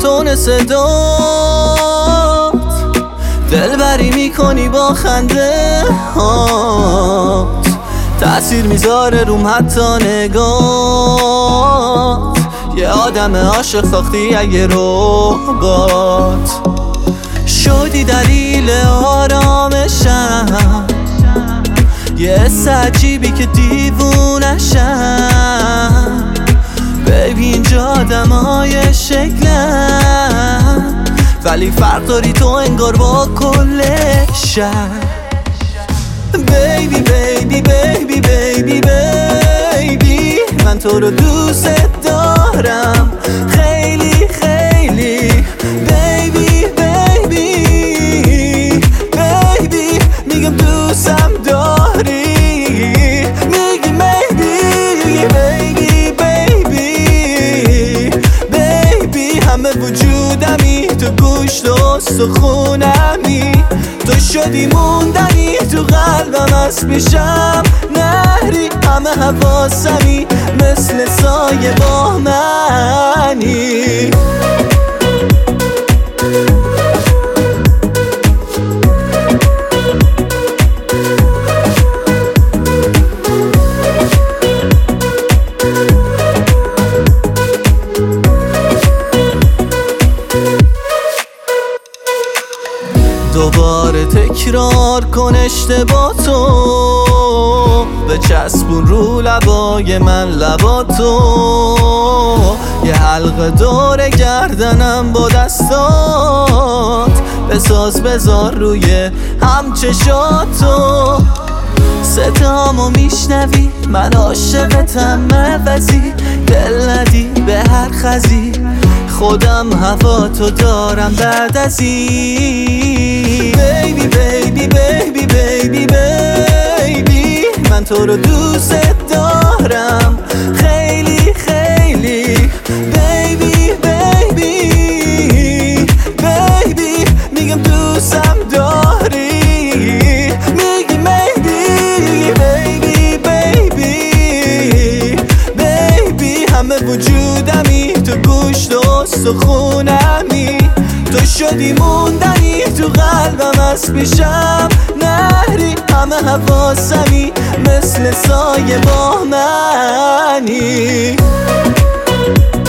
تون صدات دلبری میکنی با خنده هات، تأثیر میذاره روم حتی نگات. یه آدم عاشق ساختی اگه ربات شدی دلیل آرامشم، یه حس عجیبی که دیوونشم. بیبی اینجا آدمای شکلم، ولی فرق داری تو انگار با کل شهر. بیبی بیبی بیبی بیبی بیبی من تو رو دوست دارم خیلی خیلی. بیبی بیبی بیبی میگم دوستم داری، میگی بیبی بیبی بیبی بیبی همه وجودمی، تو گوشت و استخونمی، تو شدی موندنی تو قلبم، از پیشم نهری همه حواسمی، مثل سایه با منی. دوباره تکرار کن اشتباهاتو، بچسبون رو لبای من لباتو، یه حلقه دور گردنم با دستات، بساز بذار روی هم چشاتو. صدامو میشنوی من عاشقتم عوضی، دل ندی به هر خزی، خودم هوا تو دارم بعد از این. بیبی بیبی بیبی بیبی بیبی من تو رو دوست دارم خیلی خیلی. بیبی بیبی بیبی میگم دوستم داری، میگی بیبی بیبی بیبی بیبی همه وجودمی، تو گوشت و استخونمی، تو شدی موندنی تو قلبم، از پیشم نهری همه حواسمی، مثل سایه با منی.